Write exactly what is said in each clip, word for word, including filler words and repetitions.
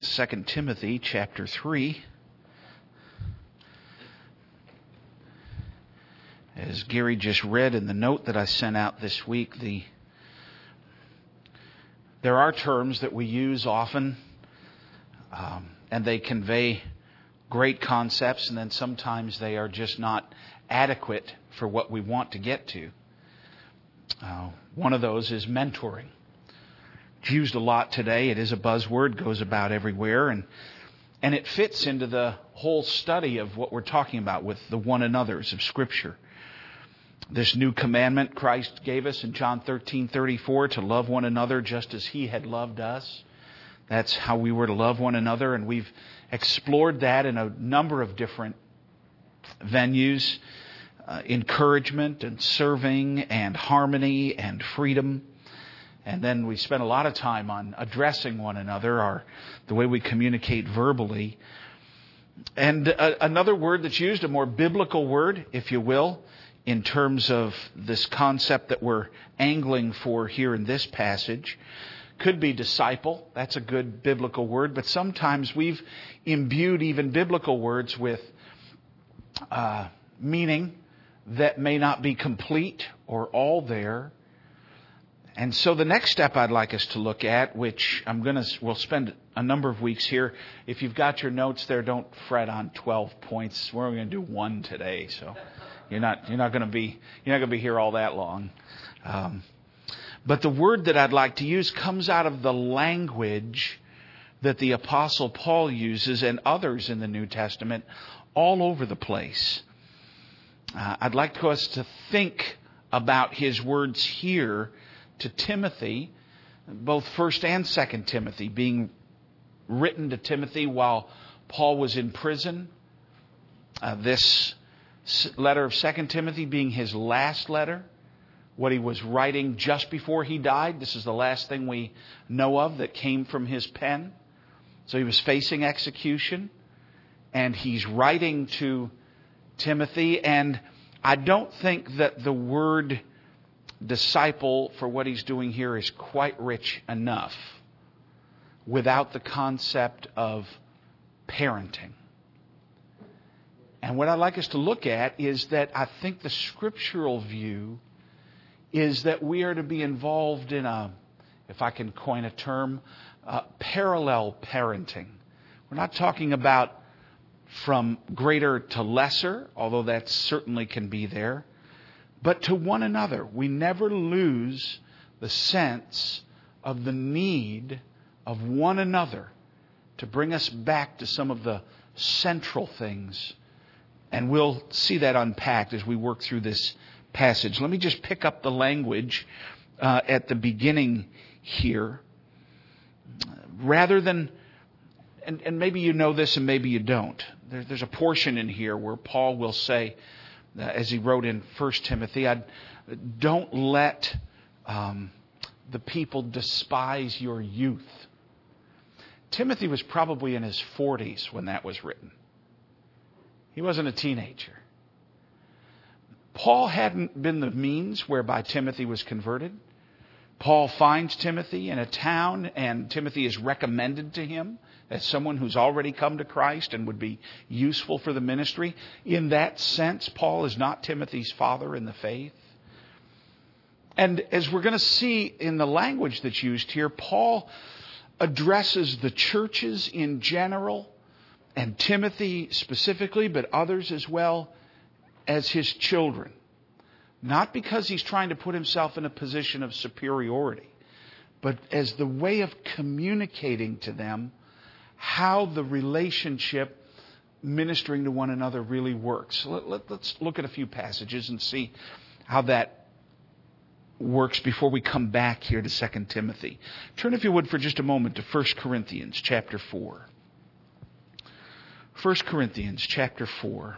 Second Timothy chapter three. As Gary just read in the note that I sent out this week, the there are terms that we use often, um, and they convey great concepts, and then sometimes they are just not adequate for what we want to get to. Uh, one of those is mentoring. It's used a lot today. It is a buzzword, goes about everywhere, and and it fits into the whole study of what we're talking about with the one another's of Scripture. This new commandment Christ gave us in John thirteen thirty-four to love one another just as He had loved us. That's how we were to love one another, and we've explored that in a number of different venues. Uh, encouragement and serving and harmony and freedom. And then we spent a lot of time on addressing one another, our, the way we communicate verbally. And a, another word that's used, a more biblical word, if you will, in terms of this concept that we're angling for here in this passage, could be disciple. That's a good biblical word. But sometimes we've imbued even biblical words with uh, meaning that may not be complete or all there. And so the next step I'd like us to look at, which I'm going to, we'll spend a number of weeks here. If you've got your notes there, don't fret on twelve points. We're only going to do one today, so you're not you're not going to be you're not going to be here all that long. Um, but the word that I'd like to use comes out of the language that the Apostle Paul uses and others in the New Testament all over the place. Uh, I'd like us to think about his words here to Timothy, both First and Second Timothy, being written to Timothy while Paul was in prison. Uh, this letter of Second Timothy being his last letter, what he was writing just before he died. This is the last thing we know of that came from his pen. So he was facing execution, and he's writing to Timothy. And I don't think that the word disciple for what he's doing here is quite rich enough without the concept of parenting. And what I'd like us to look at is that I think the scriptural view is that we are to be involved in a, if I can coin a term, uh, parallel parenting. We're not talking about from greater to lesser, although that certainly can be there, but to one another. We never lose the sense of the need of one another to bring us back to some of the central things. And we'll see that unpacked as we work through this passage. Let me just pick up the language uh, at the beginning here. Rather than, and, and maybe you know this and maybe you don't. There, there's a portion in here where Paul will say, Uh, as he wrote in First Timothy, I'd, don't let um, the people despise your youth. Timothy was probably in his forties when that was written. He wasn't a teenager. Paul hadn't been the means whereby Timothy was converted. Paul finds Timothy in a town, and Timothy is recommended to him as someone who's already come to Christ and would be useful for the ministry. In that sense, Paul is not Timothy's father in the faith. And as we're going to see in the language that's used here, Paul addresses the churches in general, and Timothy specifically, but others as well, as his children. Not because he's trying to put himself in a position of superiority, but as the way of communicating to them how the relationship ministering to one another really works. So let, let, let's look at a few passages and see how that works before we come back here to Second Timothy. Turn, if you would, for just a moment to First Corinthians chapter four. First Corinthians chapter four.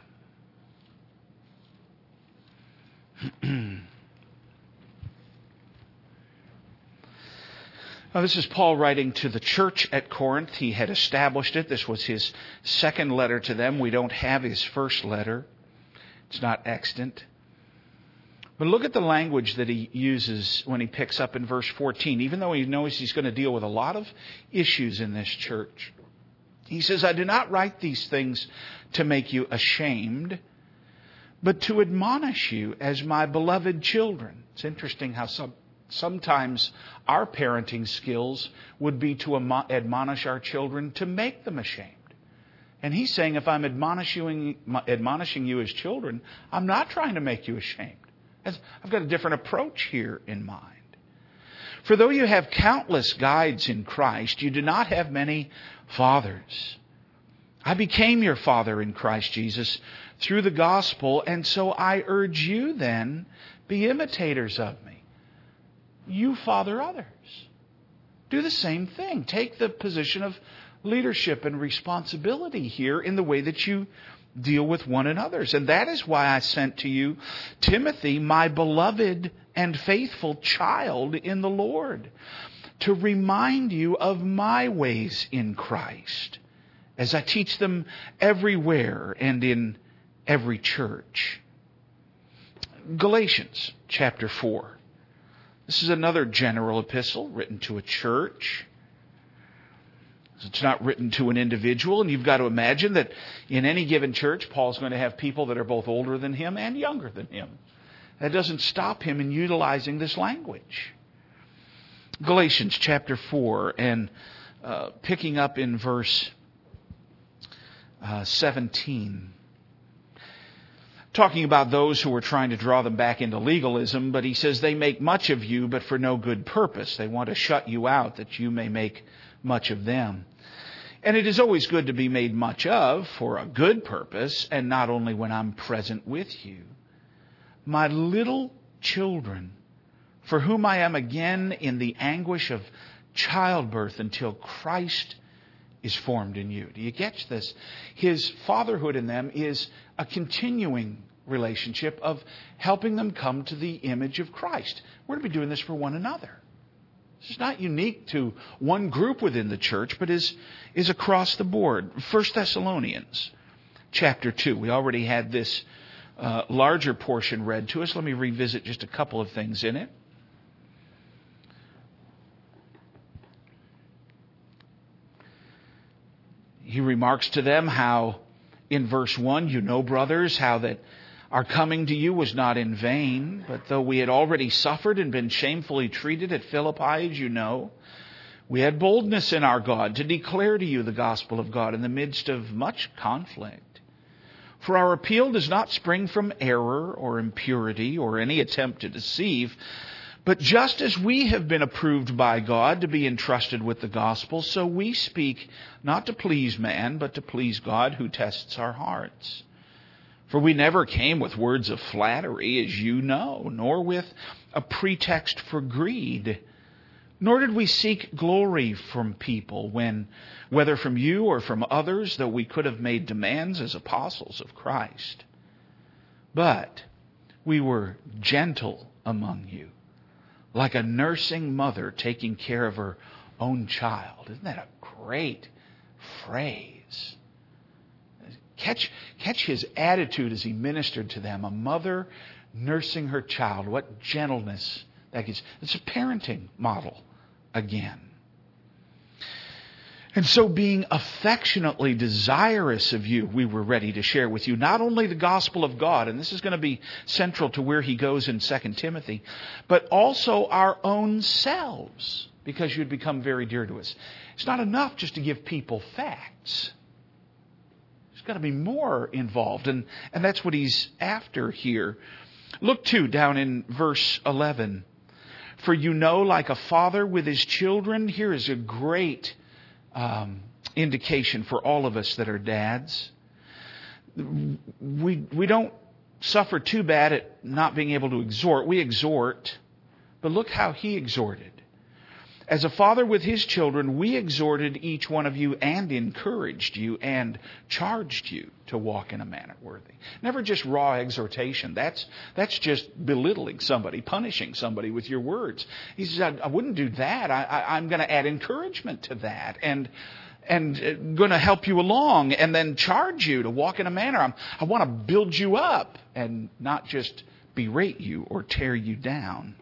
Now, this is Paul writing to the church at Corinth. He had established it. This was his second letter to them. We don't have his first letter. It's not extant. But look at the language that he uses when he picks up in verse fourteen. Even though he knows he's going to deal with a lot of issues in this church, He says, I do not write these things to make you ashamed, but to admonish you as my beloved children. It's interesting how some, sometimes our parenting skills would be to admonish our children to make them ashamed. And he's saying, if I'm admonishing, admonishing you as children, I'm not trying to make you ashamed. I've got a different approach here in mind. For though you have countless guides in Christ, you do not have many fathers. I became your father in Christ Jesus through the gospel, and so I urge you then, be imitators of me. You father others. Do the same thing. Take the position of leadership and responsibility here in the way that you deal with one another. And that is why I sent to you Timothy, my beloved and faithful child in the Lord, to remind you of my ways in Christ, as I teach them everywhere and in every church. Galatians chapter four. This is another general epistle written to a church. It's not written to an individual, and you've got to imagine that in any given church, Paul's going to have people that are both older than him and younger than him. That doesn't stop him in utilizing this language. Galatians chapter four, and uh, picking up in verse uh, seventeen. Talking about those who are trying to draw them back into legalism, but he says they make much of you, but for no good purpose. They want to shut you out that you may make much of them. And it is always good to be made much of for a good purpose, and not only when I'm present with you. My little children, for whom I am again in the anguish of childbirth until Christ is formed in you. Do you catch this? His fatherhood in them is a continuing relationship of helping them come to the image of Christ. We're to be doing this for one another. It's not unique to one group within the church, but is, is across the board. First Thessalonians chapter two. We already had this uh, larger portion read to us. Let me revisit just a couple of things in it. He remarks to them how, in verse one, you know, brothers, how that our coming to you was not in vain, but though we had already suffered and been shamefully treated at Philippi, as you know, we had boldness in our God to declare to you the gospel of God in the midst of much conflict. For our appeal does not spring from error or impurity or any attempt to deceive, but just as we have been approved by God to be entrusted with the gospel, so we speak not to please man, but to please God who tests our hearts. For we never came with words of flattery, as you know, nor with a pretext for greed. Nor did we seek glory from people, when, whether from you or from others, though we could have made demands as apostles of Christ. But we were gentle among you, like a nursing mother taking care of her own child. Isn't that a great phrase? Catch, catch his attitude as he ministered to them. A mother nursing her child. What gentleness that gives. It's a parenting model again. And so being affectionately desirous of you, we were ready to share with you not only the gospel of God, and this is going to be central to where he goes in Second Timothy, but also our own selves, because you'd become very dear to us. It's not enough just to give people facts. There's got to be more involved, and, and that's what he's after here. Look too down in verse eleven. For you know, like a father with his children, here is a great Um, indication for all of us that are dads. We we don't suffer too bad at not being able to exhort. We exhort, but look how he exhorted. As a father with his children, we exhorted each one of you and encouraged you and charged you to walk in a manner worthy. Never just raw exhortation. That's that's just belittling somebody, punishing somebody with your words. He says, I, I wouldn't do that. I, I, I'm going to add encouragement to that and and going to help you along and then charge you to walk in a manner. I'm, I want to build you up and not just berate you or tear you down.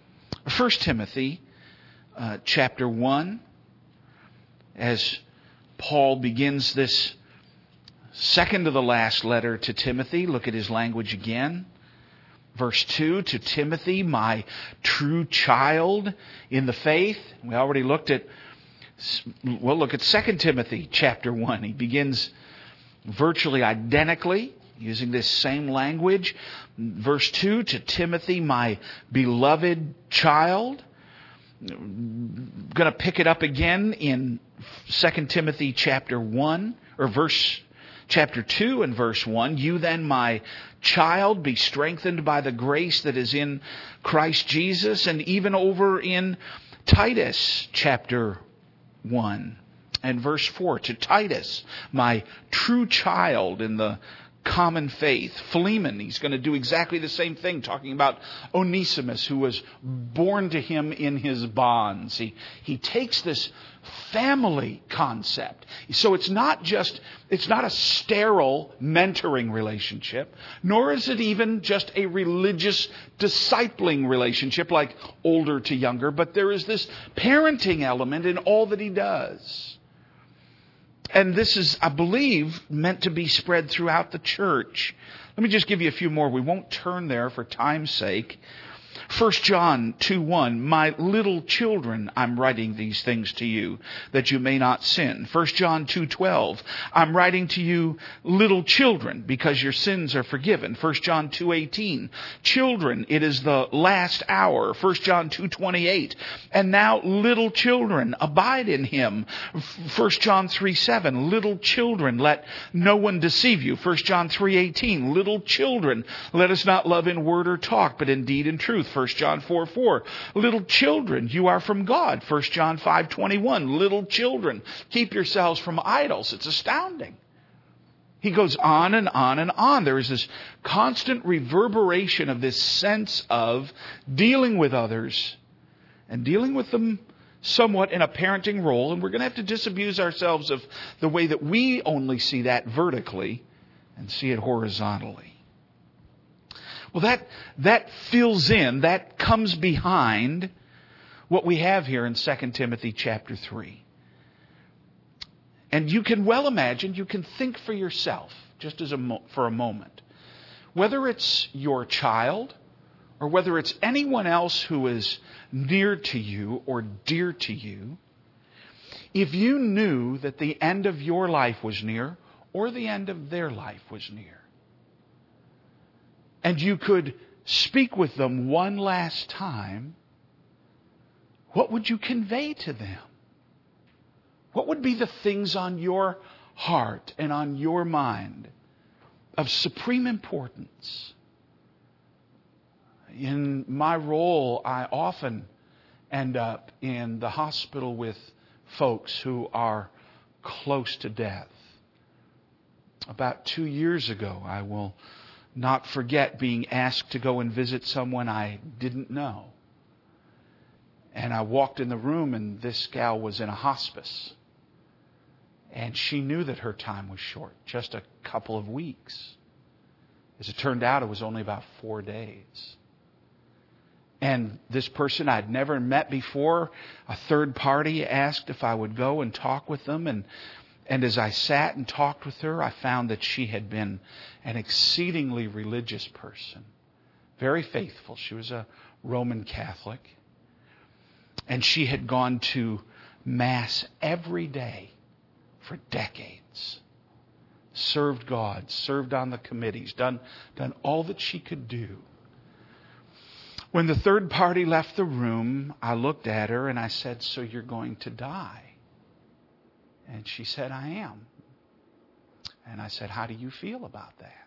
First Timothy Uh, chapter one, as Paul begins this second to the last letter to Timothy. Look at his language again. Verse two, to Timothy, my true child in the faith. We already looked at, well, look at Second Timothy chapter one. He begins virtually identically, using this same language. Verse two, to Timothy, my beloved child. I'm going to pick it up again in Second Timothy chapter one, or verse chapter two and verse one. You then, my child, be strengthened by the grace that is in Christ Jesus. And even over in Titus chapter one and verse four, to Titus, my true child in the common faith. Philemon, he's going to do exactly the same thing, talking about Onesimus, who was born to him in his bonds. He, he takes this family concept. So it's not just, it's not a sterile mentoring relationship, nor is it even just a religious discipling relationship like older to younger, but there is this parenting element in all that he does. And this is, I believe, meant to be spread throughout the church. Let me just give you a few more. We won't turn there for time's sake. First John two one, my little children, I'm writing these things to you, that you may not sin. First John two twelve, I'm writing to you, little children, because your sins are forgiven. First John two eighteen, children, it is the last hour. First John two twenty-eight, and now little children, abide in him. First John three seven, little children, let no one deceive you. First John three eighteen, little children, let us not love in word or talk, but in deed and truth. First John four four, little children, you are from God. First John five twenty-one, little children, keep yourselves from idols. It's astounding. He goes on and on and on. There is this constant reverberation of this sense of dealing with others and dealing with them somewhat in a parenting role. And we're going to have to disabuse ourselves of the way that we only see that vertically and see it horizontally. Well, that that fills in, that comes behind what we have here in Second Timothy chapter three. And you can well imagine, you can think for yourself, just as a mo- for a moment, whether it's your child or whether it's anyone else who is near to you or dear to you, if you knew that the end of your life was near or the end of their life was near, and you could speak with them one last time, what would you convey to them? What would be the things on your heart and on your mind of supreme importance? In my role, I often end up in the hospital with folks who are close to death. About two years ago, I will not forget being asked to go and visit someone I didn't know. And I walked in the room and this gal was in a hospice. And she knew that her time was short, just a couple of weeks. As it turned out, it was only about four days. And this person I'd never met before, a third party, asked if I would go and talk with them. And And as I sat and talked with her, I found that she had been an exceedingly religious person. Very faithful. She was a Roman Catholic. And she had gone to Mass every day for decades. Served God, served on the committees, done, done all that she could do. When the third party left the room, I looked at her and I said, so you're going to die? And she said, I am. And I said, how do you feel about that?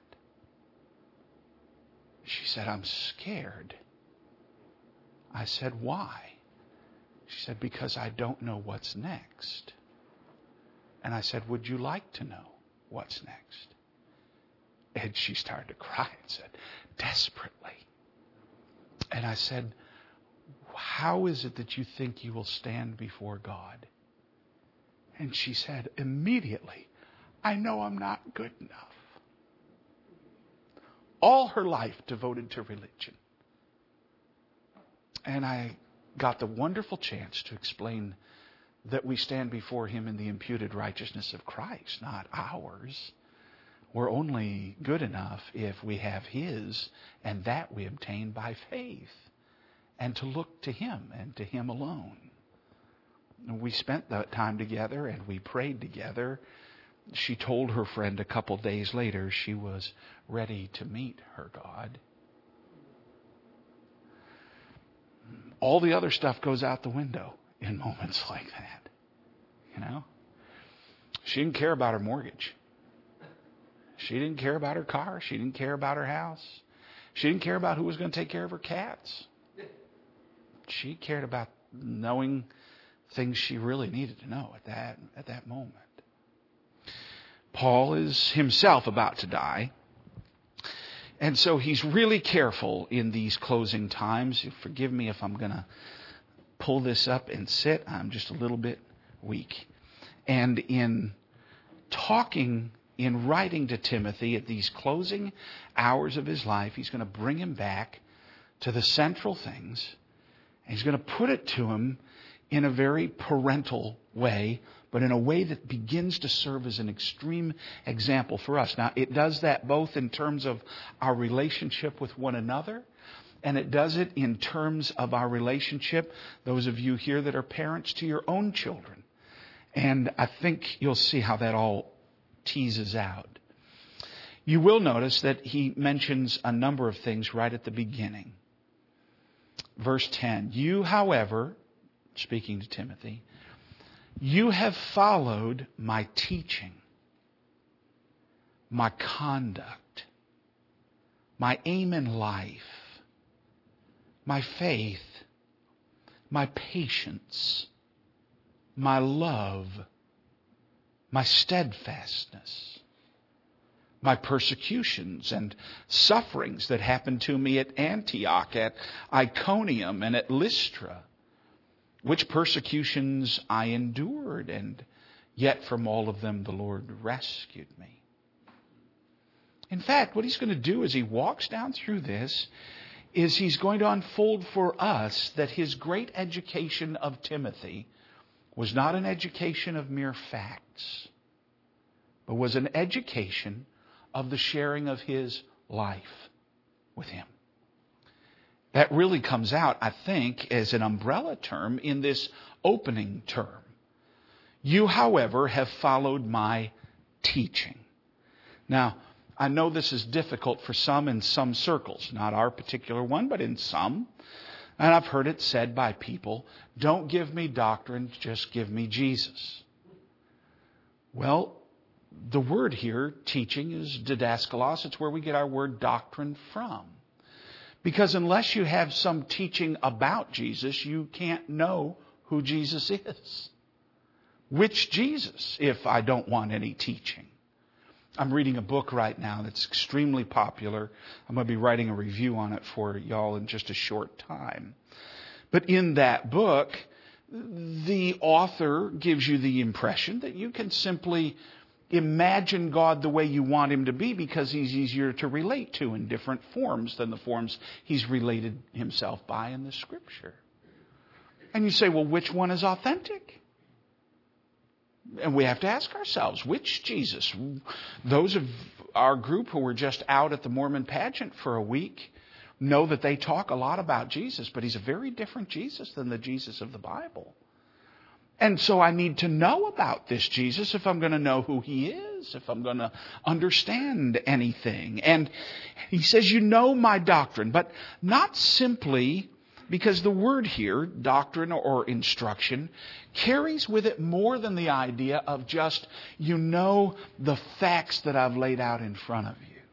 She said, I'm scared. I said, why? She said, because I don't know what's next. And I said, would you like to know what's next? And she started to cry and said, desperately. And I said, how is it that you think you will stand before God? And she said immediately, I know I'm not good enough. All her life devoted to religion. And I got the wonderful chance to explain that we stand before Him in the imputed righteousness of Christ, not ours. We're only good enough if we have His, and that we obtain by faith. And to look to Him and to Him alone. And we spent that time together and we prayed together. She told her friend a couple days later she was ready to meet her God. All the other stuff goes out the window in moments like that. You know? She didn't care about her mortgage. She didn't care about her car. She didn't care about her house. She didn't care about who was going to take care of her cats. She cared about knowing things she really needed to know at that at that moment. Paul is himself about to die. And so he's really careful in these closing times. Forgive me if I'm going to pull this up and sit. I'm just a little bit weak. And in talking, in writing to Timothy at these closing hours of his life, he's going to bring him back to the central things. And he's going to put it to him in a very parental way, but in a way that begins to serve as an extreme example for us. Now, it does that both in terms of our relationship with one another, and it does it in terms of our relationship, those of you here that are parents, to your own children. And I think you'll see how that all teases out. You will notice that he mentions a number of things right at the beginning. Verse ten, you, however, speaking to Timothy, you have followed my teaching, my conduct, my aim in life, my faith, my patience, my love, my steadfastness, my persecutions and sufferings that happened to me at Antioch, at Iconium, and at Lystra, which persecutions I endured, and yet from all of them the Lord rescued me. In fact, what he's going to do as he walks down through this is he's going to unfold for us that his great education of Timothy was not an education of mere facts, but was an education of the sharing of his life with him. That really comes out, I think, as an umbrella term in this opening term. You, however, have followed my teaching. Now, I know this is difficult for some in some circles, not our particular one, but in some. And I've heard it said by people, don't give me doctrine, just give me Jesus. Well, the word here, teaching, is didaskalos. It's where we get our word doctrine from. Because unless you have some teaching about Jesus, you can't know who Jesus is. Which Jesus, if I don't want any teaching? I'm reading a book right now that's extremely popular. I'm going to be writing a review on it for y'all in just a short time. But in that book, the author gives you the impression that you can simply imagine God the way you want Him to be because He's easier to relate to in different forms than the forms He's related Himself by in the Scripture. And you say, well, which one is authentic? And we have to ask ourselves, which Jesus? Those of our group who were just out at the Mormon pageant for a week know that they talk a lot about Jesus, but He's a very different Jesus than the Jesus of the Bible. And so I need to know about this Jesus if I'm going to know who He is, if I'm going to understand anything. And he says, you know my doctrine, but not simply because the word here, doctrine or instruction, carries with it more than the idea of just, you know the facts that I've laid out in front of you.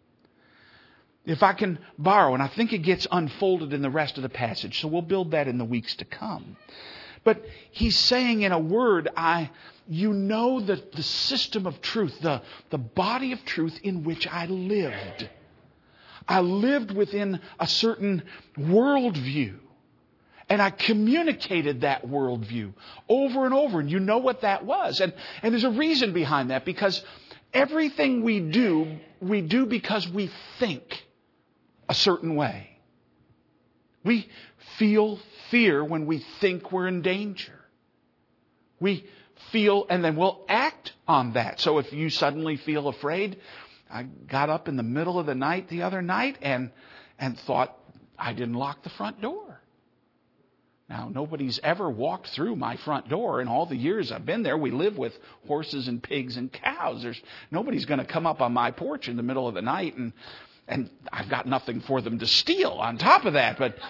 If I can borrow, and I think it gets unfolded in the rest of the passage, so we'll build that in the weeks to come. But he's saying in a word, I, you know the, the system of truth, the, the body of truth in which I lived. I lived within a certain worldview. And I communicated that worldview over and over. And you know what that was. And, and there's a reason behind that. Because everything we do, we do because we think a certain way. We feel fear when we think we're in danger. We feel and then we'll act on that. So if you suddenly feel afraid, I got up in the middle of the night the other night and and thought I didn't lock the front door. Now, nobody's ever walked through my front door in all the years I've been there. We live with horses and pigs and cows. There's nobody's going to come up on my porch in the middle of the night, and and I've got nothing for them to steal on top of that. But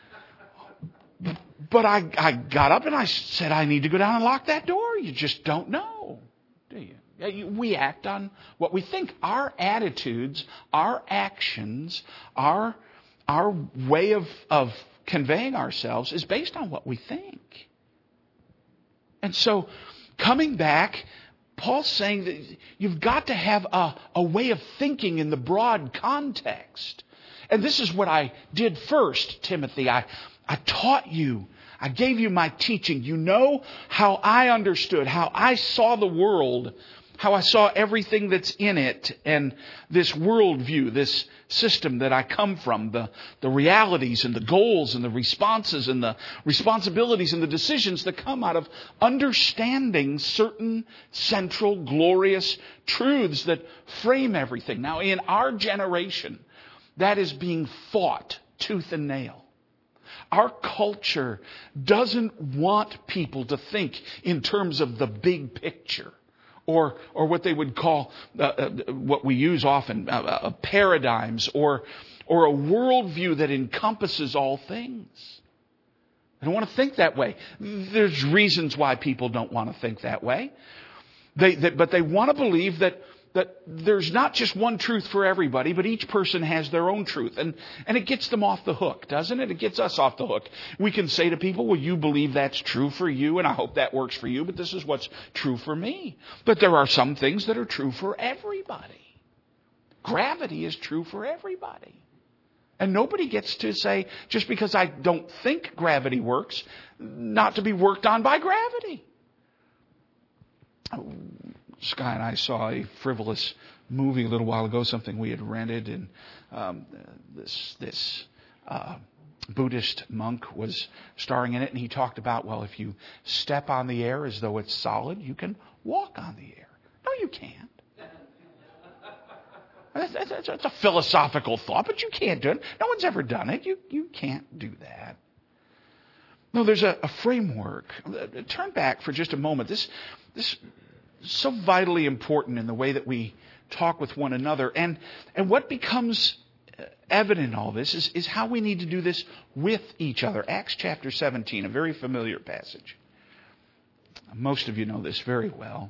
but I, I got up and I said, I need to go down and lock that door. You just don't know, do you? We act on what we think. Our attitudes, our actions, our our way of of conveying ourselves is based on what we think. And so, coming back, Paul's saying that you've got to have a, a way of thinking in the broad context. And this is what I did first, Timothy. I, I taught you. I gave you my teaching. You know how I understood, how I saw the world, how I saw everything that's in it, and this worldview, this system that I come from, the, the realities and the goals and the responses and the responsibilities and the decisions that come out of understanding certain central glorious truths that frame everything. Now, in our generation, that is being fought tooth and nail. Our culture doesn't want people to think in terms of the big picture. Or, or what they would call, uh, uh, what we use often, uh, uh, paradigms, or, or a worldview that encompasses all things. They don't want to think that way. There's reasons why people don't want to think that way. They, they, but they want to believe that, that there's not just one truth for everybody, but each person has their own truth. And, and it gets them off the hook, doesn't it? It gets us off the hook. We can say to people, well, you believe that's true for you, and I hope that works for you, but this is what's true for me. But there are some things that are true for everybody. Gravity is true for everybody. And nobody gets to say, just because I don't think gravity works, not to be worked on by gravity. Sky and I saw a frivolous movie a little while ago, something we had rented, and um, this this uh, Buddhist monk was starring in it, and he talked about, well, if you step on the air as though it's solid, you can walk on the air. No, you can't. That's, that's, that's a philosophical thought, but you can't do it. No one's ever done it. You you can't do that. No, there's a, a framework. Turn back for just a moment. This this. So vitally important in the way that we talk with one another. And and what becomes evident in all this is, is how we need to do this with each other. Acts chapter seventeen, a very familiar passage. Most of you know this very well.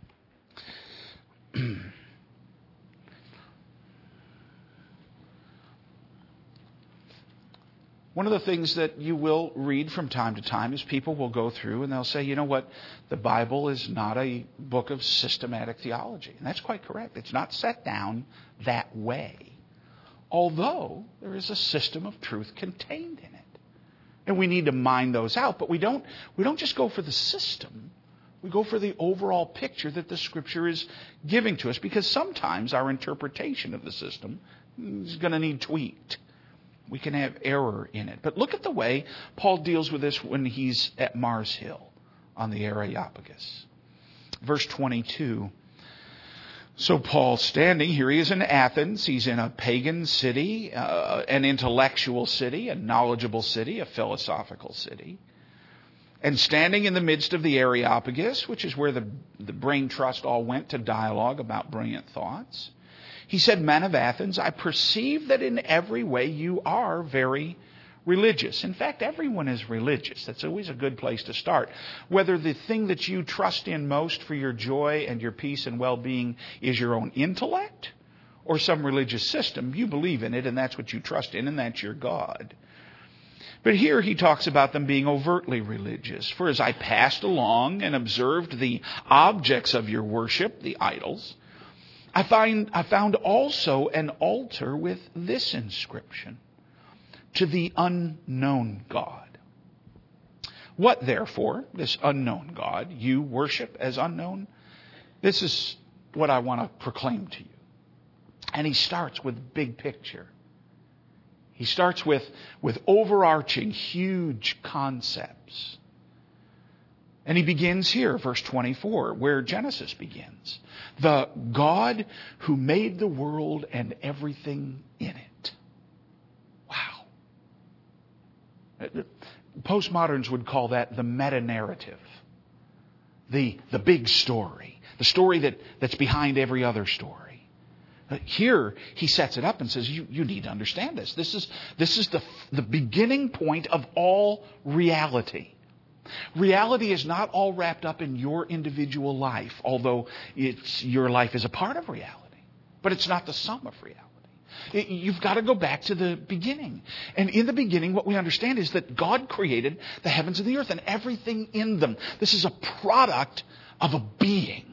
One of the things that you will read from time to time is people will go through and they'll say, you know what, the Bible is not a book of systematic theology. And that's quite correct. It's not set down that way. Although there is a system of truth contained in it. And we need to mine those out. But we don't, we don't just go for the system. We go for the overall picture that the Scripture is giving to us. Because sometimes our interpretation of the system is going to need tweaked. We can have error in it. But look at the way Paul deals with this when he's at Mars Hill on the Areopagus. Verse twenty-two. So Paul standing, here he is in Athens. He's in a pagan city, uh, an intellectual city, a knowledgeable city, a philosophical city. And standing in the midst of the Areopagus, which is where the, the brain trust all went to dialogue about brilliant thoughts. He said, men of Athens, I perceive that in every way you are very religious. In fact, everyone is religious. That's always a good place to start. Whether the thing that you trust in most for your joy and your peace and well-being is your own intellect or some religious system, you believe in it and that's what you trust in and that's your God. But here he talks about them being overtly religious. For as I passed along and observed the objects of your worship, the idols, I find I found also an altar with this inscription, to the unknown God. What therefore, this unknown God, you worship as unknown? This is what I want to proclaim to you. And he starts with big picture. He starts with, with overarching, huge concepts. And he begins here, verse twenty-four, where Genesis begins. The God who made the world and everything in it. Wow. Postmoderns would call that the meta-narrative. The, the big story. The story that, that's behind every other story. Here, he sets it up and says, you, you need to understand this. This is, this is the, the beginning point of all reality. Reality is not all wrapped up in your individual life, although it's, your life is a part of reality. But it's not the sum of reality. It, you've got to go back to the beginning. And in the beginning, what we understand is that God created the heavens and the earth and everything in them. This is a product of a being.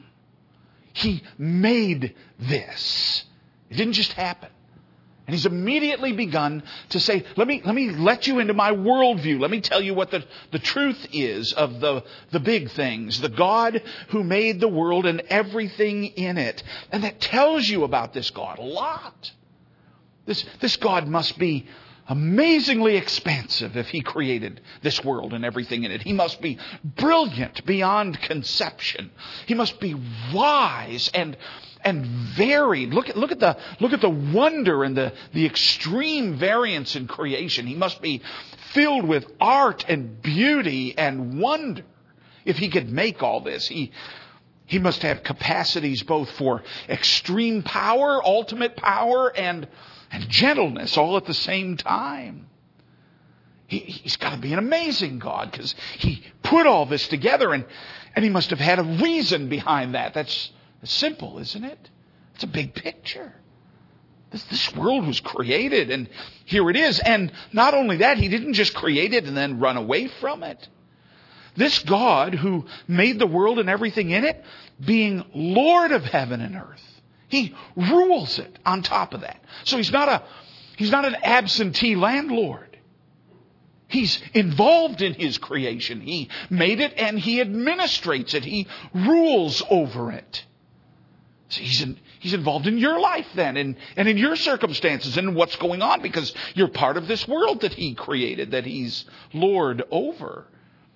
He made this. It didn't just happen. And he's immediately begun to say, let me, let me let you into my worldview. Let me tell you what the, the truth is of the, the big things. The God who made the world and everything in it. And that tells you about this God a lot. This, this God must be amazingly expansive if he created this world and everything in it. He must be brilliant beyond conception. He must be wise and and varied. Look at look at the look at the wonder and the, the extreme variance in creation. He must be filled with art and beauty and wonder. If he could make all this, he he must have capacities both for extreme power, ultimate power, and and gentleness all at the same time. He, he's got to be an amazing God because he put all this together and, and he must have had a reason behind that. That's, that's simple, isn't it? It's a big picture. This, this world was created and here it is. And not only that, he didn't just create it and then run away from it. This God who made the world and everything in it, being Lord of heaven and earth, he rules it on top of that. So he's not a, he's not an absentee landlord. He's involved in his creation. He made it and he administrates it. He rules over it. So he's in, he's involved in your life then and, and in your circumstances and what's going on because you're part of this world that he created, that he's Lord over.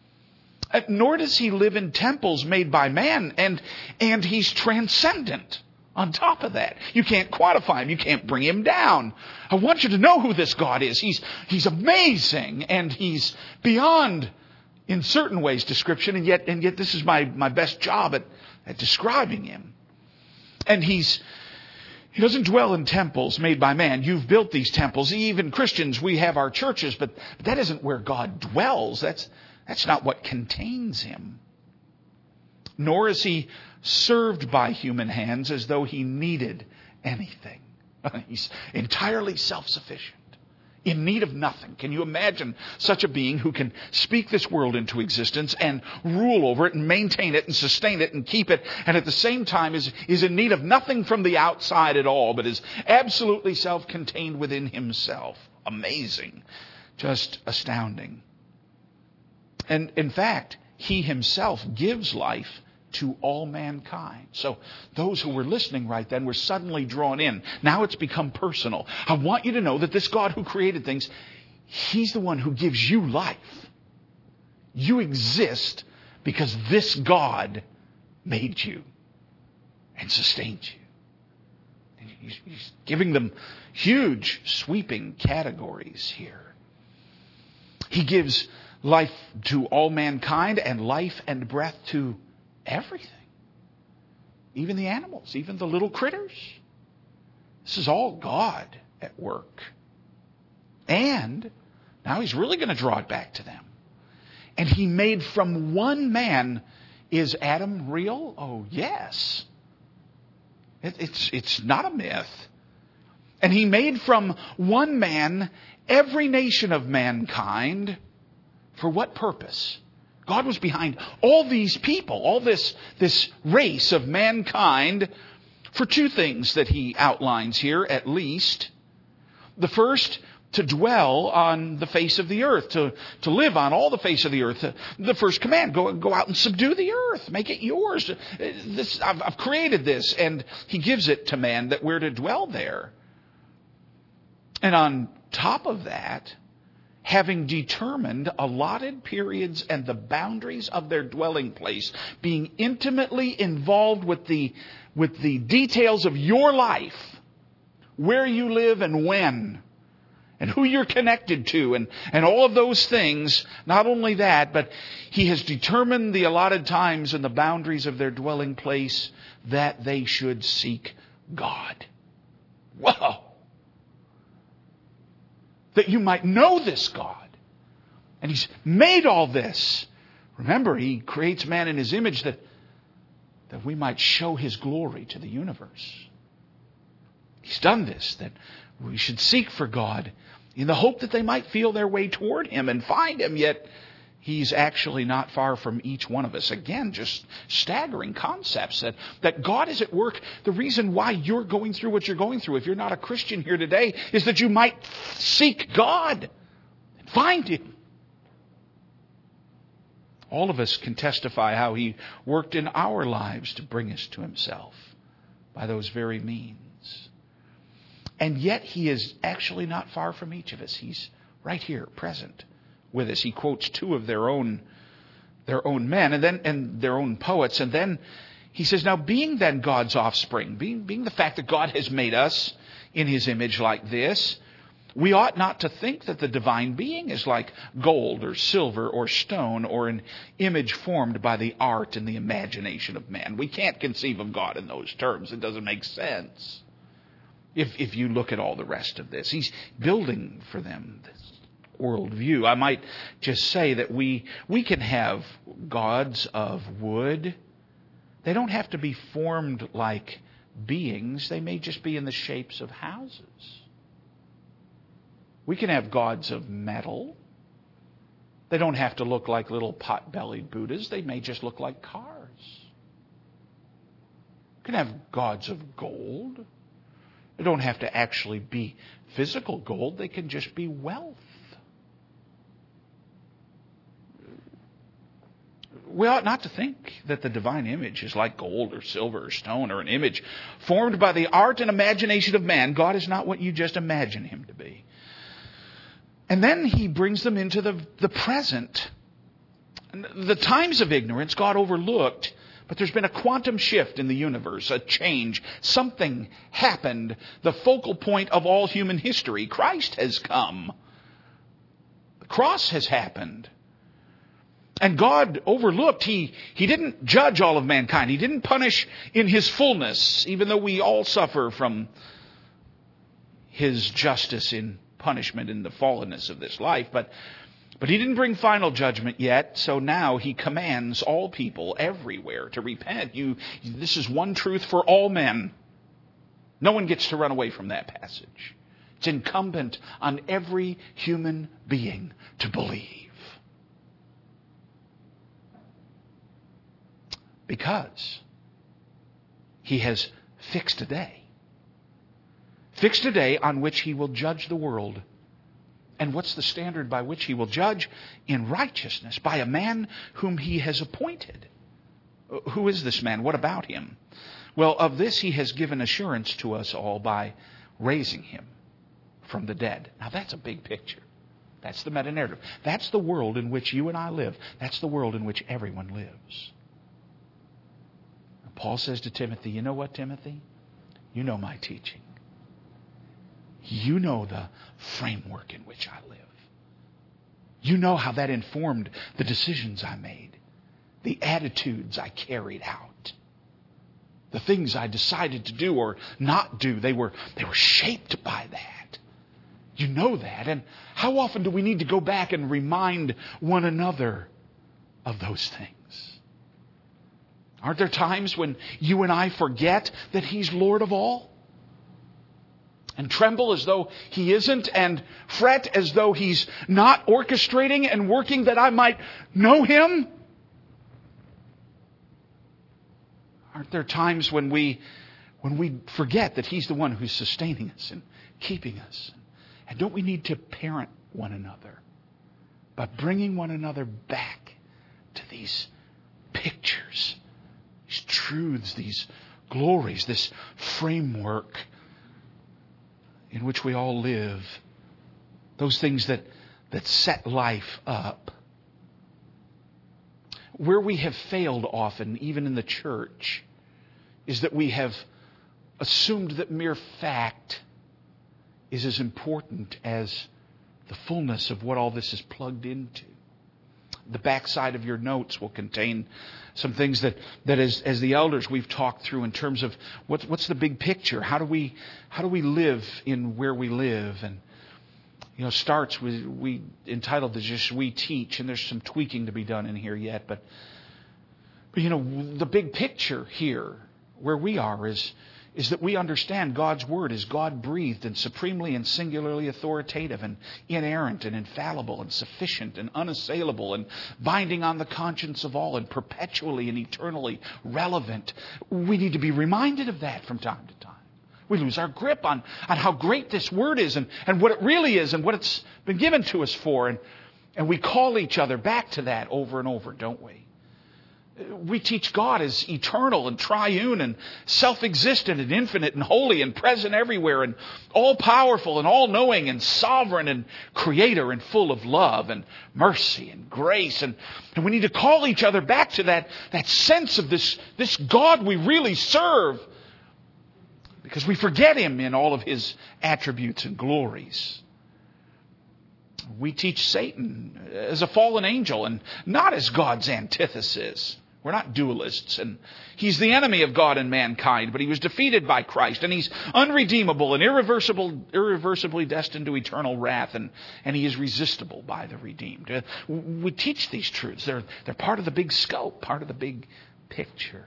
Nor does he live in temples made by man, and, and he's transcendent. On top of that, you can't quantify him. You can't bring him down. I want you to know who this God is. He's, he's amazing and he's beyond, in certain ways, description. And yet, and yet this is my, my best job at, at describing him. And he's, he doesn't dwell in temples made by man. You've built these temples. Even Christians, we have our churches, but, but that isn't where God dwells. That's, that's not what contains him. Nor is he served by human hands as though he needed anything. He's entirely self-sufficient, in need of nothing. Can you imagine such a being who can speak this world into existence and rule over it and maintain it and sustain it and keep it, and at the same time is, is in need of nothing from the outside at all, but is absolutely self-contained within himself? Amazing. Just astounding. And in fact, he himself gives life to all mankind. So those who were listening right then were suddenly drawn in. Now it's become personal. I want you to know that this God who created things, he's the one who gives you life. You exist because this God made you and sustained you. And he's giving them huge, sweeping categories here. He gives life to all mankind and life and breath to everything. Even the animals, even the little critters. This is all God at work. And now he's really going to draw it back to them. And he made from one man. Is Adam real? Oh, yes. It, it's, it's not a myth. And he made from one man every nation of mankind. For what purpose? God was behind all these people, all this, this race of mankind, for two things that he outlines here, at least. The first, to dwell on the face of the earth, to, to live on all the face of the earth. The first command, go, go out and subdue the earth, make it yours. This, I've, I've created this, and he gives it to man that we're to dwell there. And on top of that, having determined allotted periods and the boundaries of their dwelling place, being intimately involved with the, with the details of your life, where you live and when, and who you're connected to, and, and all of those things. Not only that, but He has determined the allotted times and the boundaries of their dwelling place that they should seek God. Wow! That you might know this God. And He's made all this. Remember, He creates man in His image that, that we might show His glory to the universe. He's done this, that we should seek for God in the hope that they might feel their way toward Him and find Him, yet He's actually not far from each one of us. Again, just staggering concepts that, that God is at work. The reason why you're going through what you're going through, if you're not a Christian here today, is that you might seek God and find Him. All of us can testify how He worked in our lives to bring us to Himself by those very means. And yet He is actually not far from each of us. He's right here, present with us. He quotes two of their own their own men and then and their own poets. And then he says, now being then God's offspring, being, being the fact that God has made us in His image like this, we ought not to think that the divine being is like gold or silver or stone or an image formed by the art and the imagination of man. We can't conceive of God in those terms. It doesn't make sense. If if you look at all the rest of this, He's building for them this worldview. I might just say that we we can have gods of wood. They don't have to be formed like beings. They may just be in the shapes of houses. We can have gods of metal. They don't have to look like little pot-bellied Buddhas. They may just look like cars. We can have gods of gold. They don't have to actually be physical gold. They can just be wealth. We ought not to think that the divine image is like gold or silver or stone or an image formed by the art and imagination of man. God is not what you just imagine Him to be. And then He brings them into the, the present. The times of ignorance God overlooked. But there's been a quantum shift in the universe, a change. Something happened. The focal point of all human history. Christ has come. The cross has happened. And God overlooked. He, he didn't judge all of mankind. He didn't punish in His fullness, even though we all suffer from His justice in punishment in the fallenness of this life. But But He didn't bring final judgment yet, so now He commands all people everywhere to repent. You, this is one truth for all men. No one gets to run away from that passage. It's incumbent on every human being to believe. Because He has fixed a day. Fixed a day on which He will judge the world. And what's the standard by which He will judge? In righteousness, by a man whom He has appointed. Who is this man? What about Him? Well, of this He has given assurance to us all by raising Him from the dead. Now that's a big picture. That's the meta-narrative. That's the world in which you and I live. That's the world in which everyone lives. Paul says to Timothy, you know what, Timothy? You know my teaching. You know the framework in which I live. You know how that informed the decisions I made, the attitudes I carried out, the things I decided to do or not do. They were, they were shaped by that. You know that. And how often do we need to go back and remind one another of those things? Aren't there times when you and I forget that He's Lord of all? And tremble as though He isn't, and fret as though He's not orchestrating and working that I might know Him? Aren't there times when we when we forget that He's the one who's sustaining us and keeping us? And don't we need to parent one another by bringing one another back to these pictures, these truths, these glories, this framework in which we all live, those things that, that set life up. Where we have failed often, even in the church, is that we have assumed that mere fact is as important as the fullness of what all this is plugged into. The backside of your notes will contain some things that, that as, as the elders we've talked through in terms of what's, what's the big picture? How do we how do we live in where we live? And you know, starts with we entitled this just We Teach, and there's some tweaking to be done in here yet, but but you know, the big picture here where we are is is that we understand God's Word is God-breathed and supremely and singularly authoritative and inerrant and infallible and sufficient and unassailable and binding on the conscience of all and perpetually and eternally relevant. We need to be reminded of that from time to time. We lose our grip on, on how great this Word is and, and what it really is and what it's been given to us for. And, and we call each other back to that over and over, don't we? We teach God as eternal and triune and self-existent and infinite and holy and present everywhere and all-powerful and all-knowing and sovereign and creator and full of love and mercy and grace. And, and we need to call each other back to that, that sense of this, this God we really serve, because we forget Him in all of His attributes and glories. We teach Satan as a fallen angel and not as God's antithesis. We're not dualists, and he's the enemy of God and mankind, but he was defeated by Christ, and he's unredeemable and irreversible, irreversibly destined to eternal wrath, and, and he is resistible by the redeemed. We teach these truths. They're, they're part of the big scope, part of the big picture.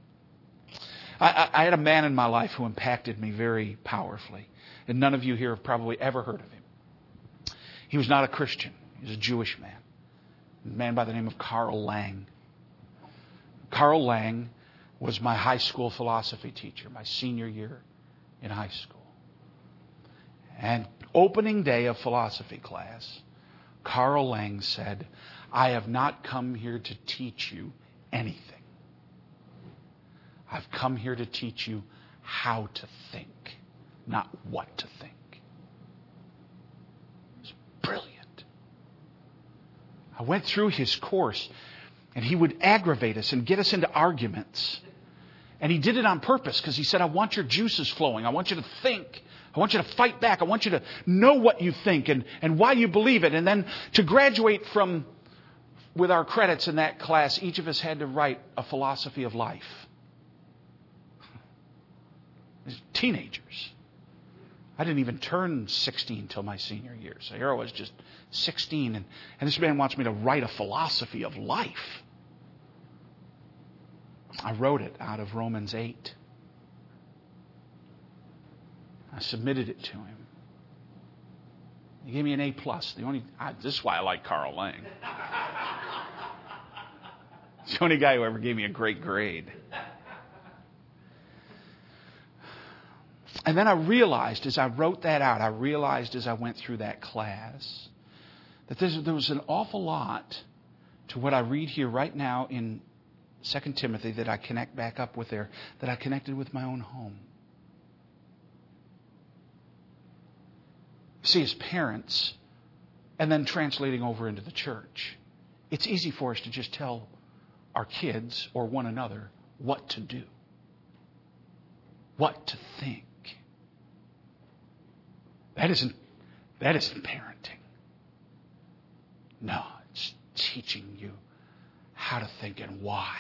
I, I had a man in my life who impacted me very powerfully, and none of you here have probably ever heard of him. He was not a Christian. He was a Jewish man, a man by the name of Carl Lang. Carl Lang was my high school philosophy teacher, my senior year in high school. And opening day of philosophy class, Carl Lang said, "I have not come here to teach you anything. I've come here to teach you how to think, not what to think." It's brilliant. I went through his course, and he would aggravate us and get us into arguments. And he did it on purpose because he said, "I want your juices flowing. I want you to think. I want you to fight back. I want you to know what you think and, and why you believe it." And then to graduate from, with our credits in that class, each of us had to write a philosophy of life. Teenagers. I didn't even turn sixteen till my senior year. So here I was just sixteen. And, and this man wants me to write a philosophy of life. I wrote it out of Romans eight. I submitted it to him. He gave me an A plus. The only I, this is why I like Carl Lang. He's the only guy who ever gave me a great grade. And then I realized as I wrote that out, I realized as I went through that class, that there was an awful lot to what I read here right now in Second Timothy that I connect back up with there, that I connected with my own home. See, as parents, and then translating over into the church, it's easy for us to just tell our kids or one another what to do, what to think. That isn't, that isn't parenting. No, it's teaching you how to think and why.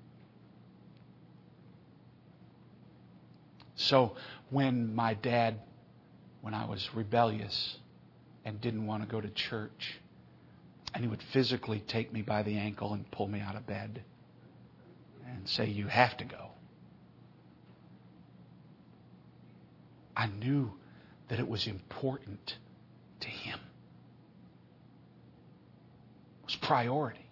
So when my dad, when I was rebellious and didn't want to go to church, and he would physically take me by the ankle and pull me out of bed and say, "You have to go," I knew that it was important to him. It was priority.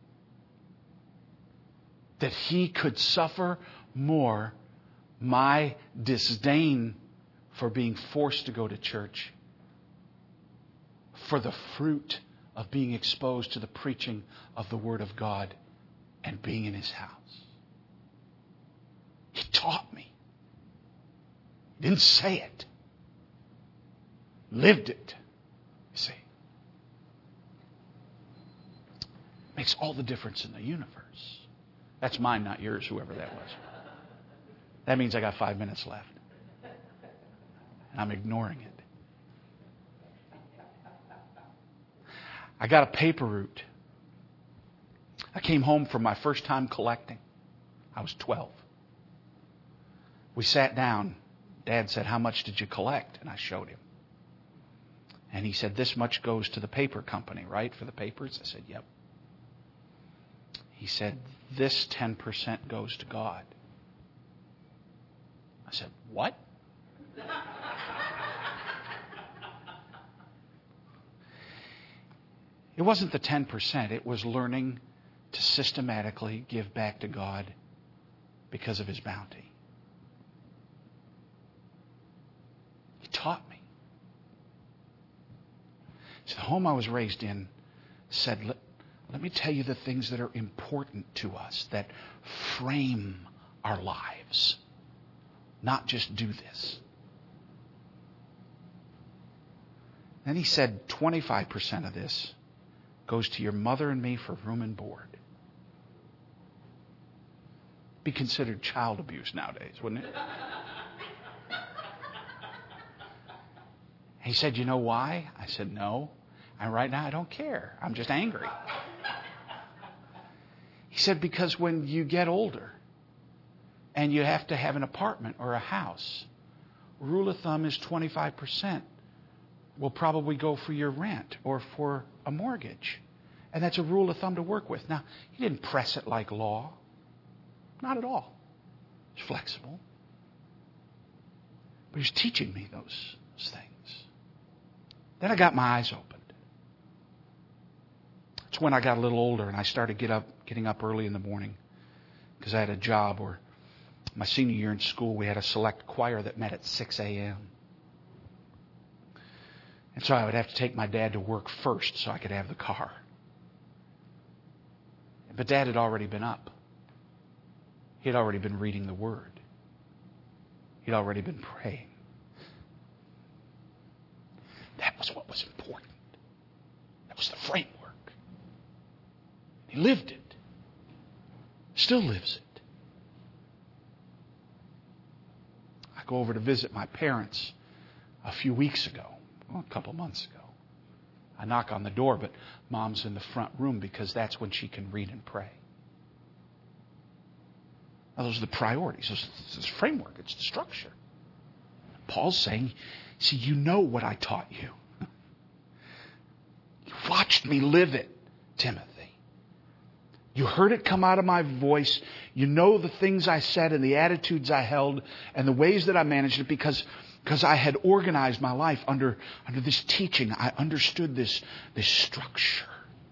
That he could suffer more my disdain for being forced to go to church, for the fruit of being exposed to the preaching of the Word of God and being in His house. He taught me. He didn't say it. Lived it. You see. Makes all the difference in the universe. That's mine, not yours, whoever that was. That means I got five minutes left. And I'm ignoring it. I got a paper route. I came home from my first time collecting. I was twelve. We sat down. Dad said, "How much did you collect?" And I showed him. And he said, "This much goes to the paper company, right, for the papers?" I said, "Yep." He said, "This ten percent goes to God." I said, "What?" It wasn't the ten percent. It was learning to systematically give back to God because of His bounty. He taught me. So the home I was raised in said, let, let me tell you the things that are important to us, that frame our lives, not just do this. Then he said, twenty-five percent of this goes to your mother and me for room and board. Be considered child abuse nowadays, wouldn't it? He said, "You know why?" I said, "No. And right now I don't care. I'm just angry." He said, "Because when you get older and you have to have an apartment or a house, rule of thumb is twenty-five percent will probably go for your rent or for a mortgage. And that's a rule of thumb to work with." Now, he didn't press it like law. Not at all. It's flexible. But he was teaching me those, those things. Then I got my eyes opened. It's when I got a little older and I started get up, getting up early in the morning because I had a job where my senior year in school we had a select choir that met at six a.m. And so I would have to take my dad to work first so I could have the car. But Dad had already been up. He had already been reading the Word. He'd already been praying. That was what was important. That was the framework. He lived it. Still lives it. I go over to visit my parents a few weeks ago. Well, a couple months ago. I knock on the door, but Mom's in the front room because that's when she can read and pray. Now, those are the priorities. It's the framework. It's the structure. Paul's saying, see, you know what I taught you. You watched me live it, Timothy. You heard it come out of my voice. You know the things I said and the attitudes I held and the ways that I managed it because, because I had organized my life under, under this teaching. I understood this, this structure.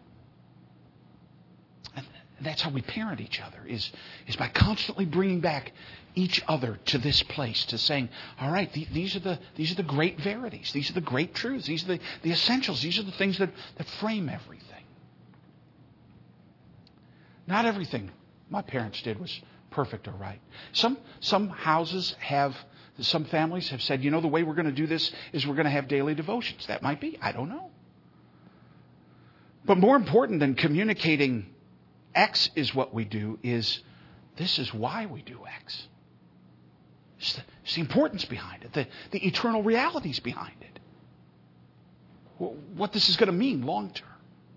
And that's how we parent each other, is, is by constantly bringing back each other to this place, to saying, all right, th- these are the these are the great verities. These are the great truths. These are the, the essentials. These are the things that, that frame everything. Not everything my parents did was perfect or right. Some some houses have, some families have said, you know, the way we're going to do this is we're going to have daily devotions. That might be. I don't know. But more important than communicating X is what we do is this is why we do X. It's the, it's the importance behind it, the, the eternal realities behind it. What this is going to mean long term.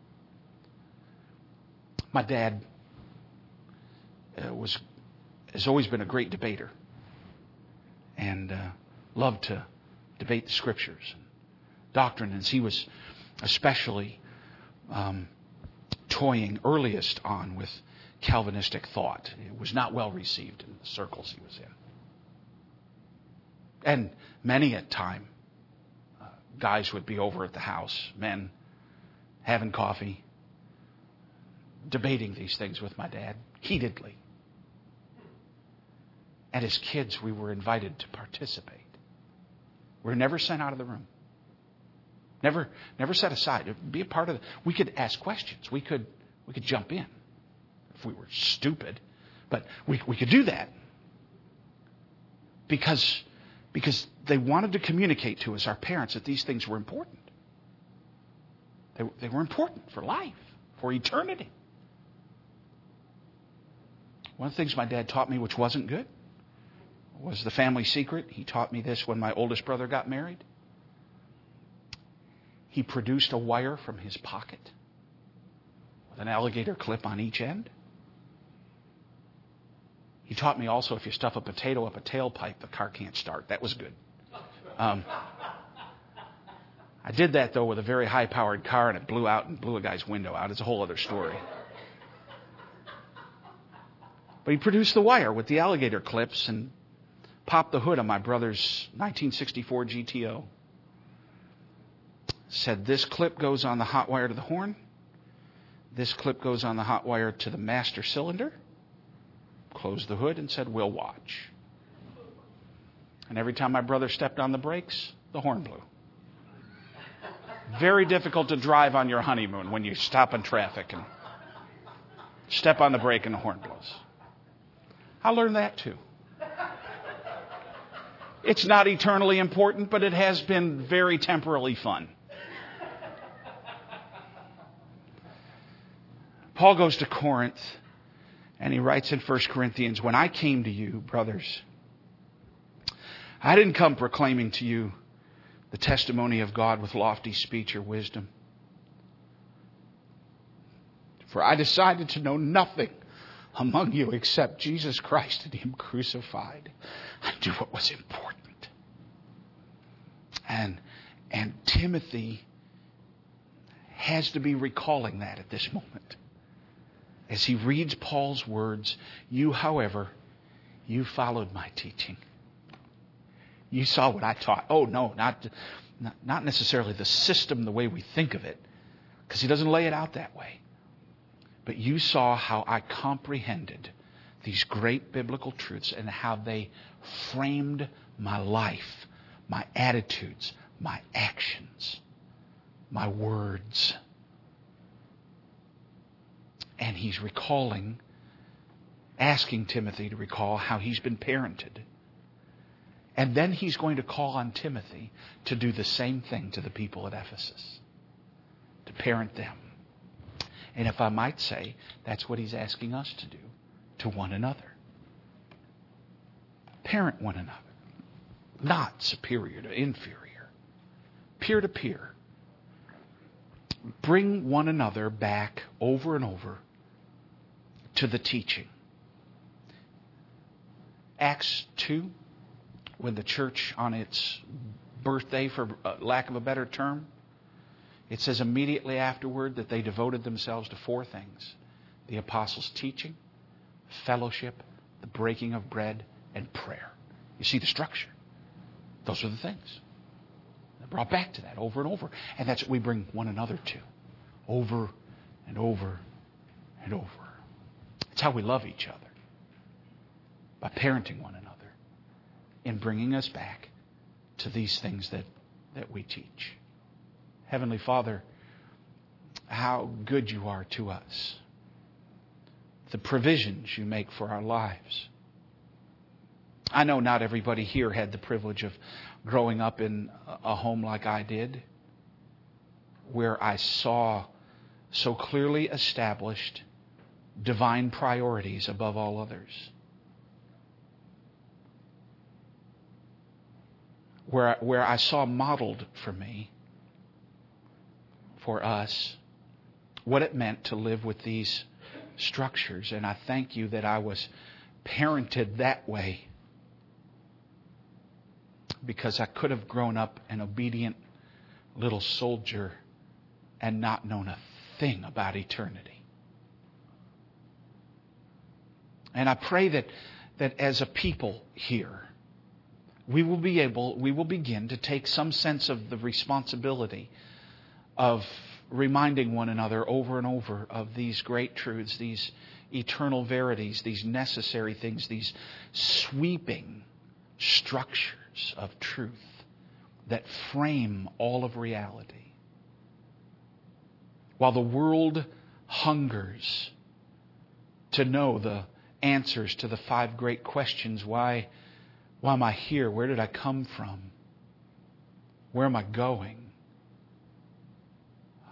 My dad uh, was has always been a great debater and uh, loved to debate the scriptures and doctrine. And he was especially um, toying earliest on with Calvinistic thought. It was not well received in the circles he was in. And many a time, uh, guys would be over at the house, men, having coffee, debating these things with my dad, heatedly. And as kids, we were invited to participate. We were never sent out of the room. Never, never set aside. Be a part of it. We could ask questions. We could, we could jump in if we were stupid, but we we could do that because because they wanted to communicate to us, our parents, that these things were important. They they were important for life, for eternity. One of the things my dad taught me, which wasn't good, was the family secret. He taught me this when my oldest brother got married. He produced a wire from his pocket with an alligator clip on each end. He taught me also if you stuff a potato up a tailpipe, the car can't start. That was good. Um, I did that, though, with a very high-powered car, and it blew out and blew a guy's window out. It's a whole other story. But he produced the wire with the alligator clips and popped the hood on my brother's nineteen sixty-four G T O. Said, this clip goes on the hot wire to the horn. This clip goes on the hot wire to the master cylinder. Closed the hood and said, we'll watch. And every time my brother stepped on the brakes, the horn blew. Very difficult to drive on your honeymoon when you stop in traffic and step on the brake and the horn blows. I learned that too. It's not eternally important, but it has been very temporally fun. Paul goes to Corinth and he writes in First Corinthians, when I came to you, brothers, I didn't come proclaiming to you the testimony of God with lofty speech or wisdom. For I decided to know nothing among you except Jesus Christ and Him crucified. I knew what was important. And, and Timothy has to be recalling that at this moment. As he reads Paul's words, you, however, you followed my teaching. You saw what I taught. Oh, no, not, not, not necessarily the system the way we think of it, because he doesn't lay it out that way. But you saw how I comprehended these great biblical truths and how they framed my life, my attitudes, my actions, my words. And he's recalling, asking Timothy to recall how he's been parented. And then he's going to call on Timothy to do the same thing to the people at Ephesus. To parent them. And if I might say, that's what he's asking us to do to one another. Parent one another. Not superior to inferior. Peer to peer. Bring one another back over and over to the teaching. Acts two, when the church on its birthday, for lack of a better term, it says immediately afterward that they devoted themselves to four things. The apostles' teaching, fellowship, the breaking of bread, and prayer. You see the structure. Those are the things. They're brought back to that over and over. And that's what we bring one another to. Over and over and over. It's how we love each other. By parenting one another. In bringing us back to these things that, that we teach. Heavenly Father, how good you are to us. The provisions you make for our lives. I know not everybody here had the privilege of growing up in a home like I did, where I saw so clearly established divine priorities above all others. Where, where I saw modeled for me, for us, what it meant to live with these structures. And I thank you that I was parented that way, because I could have grown up an obedient little soldier and not known a thing about eternity. And I pray that, that as a people here, we will be able, we will begin to take some sense of the responsibility of reminding one another over and over of these great truths, these eternal verities, these necessary things, these sweeping structures of truth that frame all of reality. While the world hungers to know the answers to the five great questions, why, why am I here? Where did I come from? Where am I going?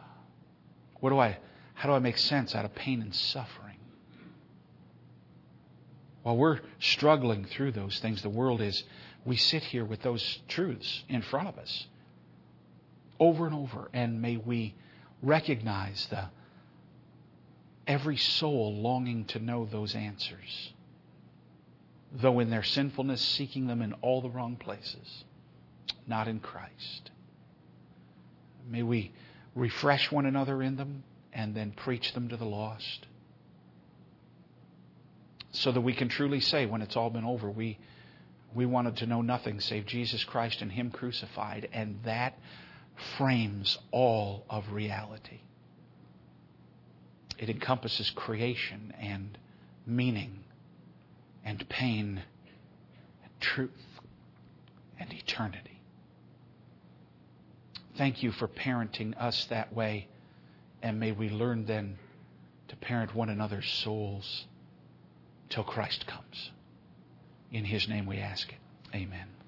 What do I, how do I make sense out of pain and suffering? While we're struggling through those things, the world is, we sit here with those truths in front of us over and over. And may we recognize the every soul longing to know those answers, though in their sinfulness seeking them in all the wrong places, not in Christ. May we refresh one another in them and then preach them to the lost, so that we can truly say when it's all been over, we we wanted to know nothing save Jesus Christ and Him crucified, and that frames all of reality. It encompasses creation and meaning and pain and truth and eternity. Thank you for parenting us that way, and may we learn then to parent one another's souls till Christ comes. In His name we ask it. Amen.